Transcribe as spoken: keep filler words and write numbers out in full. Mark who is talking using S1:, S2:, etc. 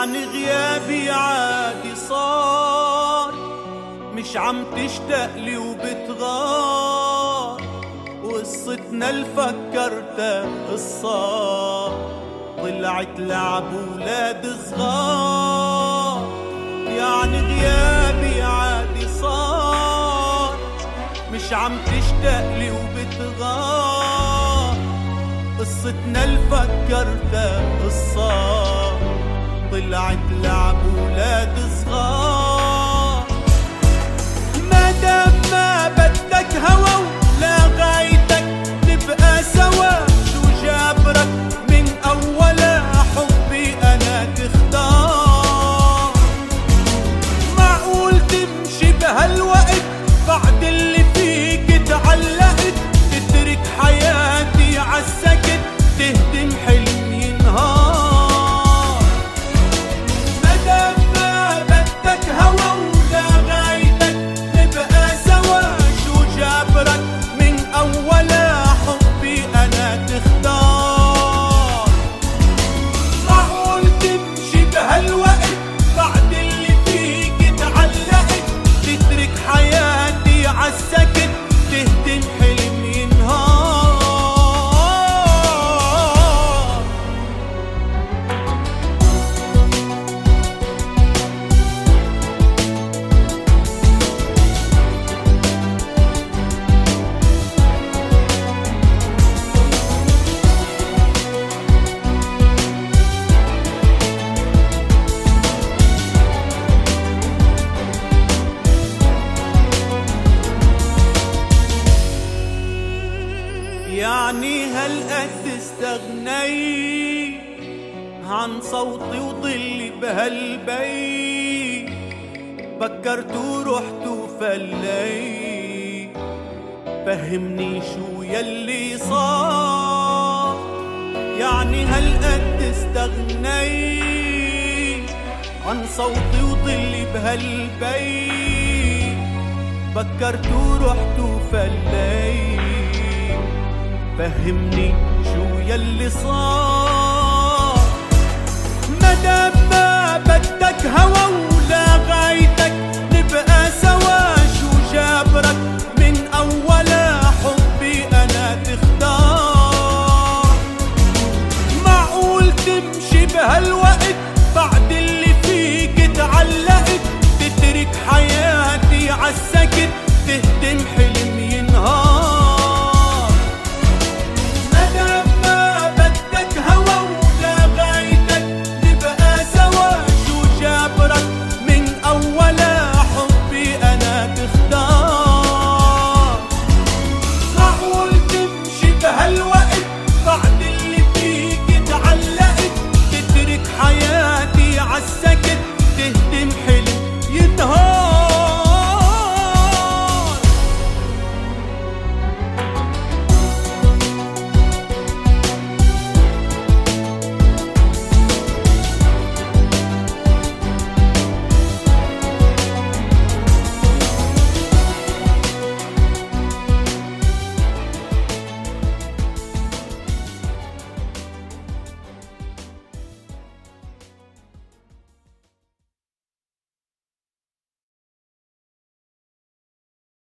S1: يعني غيابي عادي صار، مش عم تشتاقلي وبتغار، وقصتنا اللي فكرتها قصة طلعت لعب ولاد صغار. يعني غيابي عادي صار، مش عم تشتاقلي وبتغار، قصتنا اللي فكرتها قصة طلعت لعب ولاد صغار. مادام ما بدك هوا ولا غايتك نبقى سوا، شو جابرك من أول حبي أنا تختار؟ معقول تمشي بهالوقت بعد اللي فيك تعلقت، تترك حياتي عالسكت تهدم حلم ينهار؟ مادام ما بدك هوا ولا غايتك نبقى سوا، شو جابرك من أول حبي أنا تختار؟ معقول تمشي بهالوقت بعد اللي فيك تعلقت، تترك حياتي عالسكت تهدم حلم ينهار؟ يعني هالقد استغنيت عن صوتي وضلي بهالبيت، فكرت ورحت وفليت، فهمني شو يلي صار؟ يعني هالقد استغنيت عن صوتي وضلي بهالبيت، فكرت ورحت وفليت، فهمني شو يلي صار؟ مادام ما بدك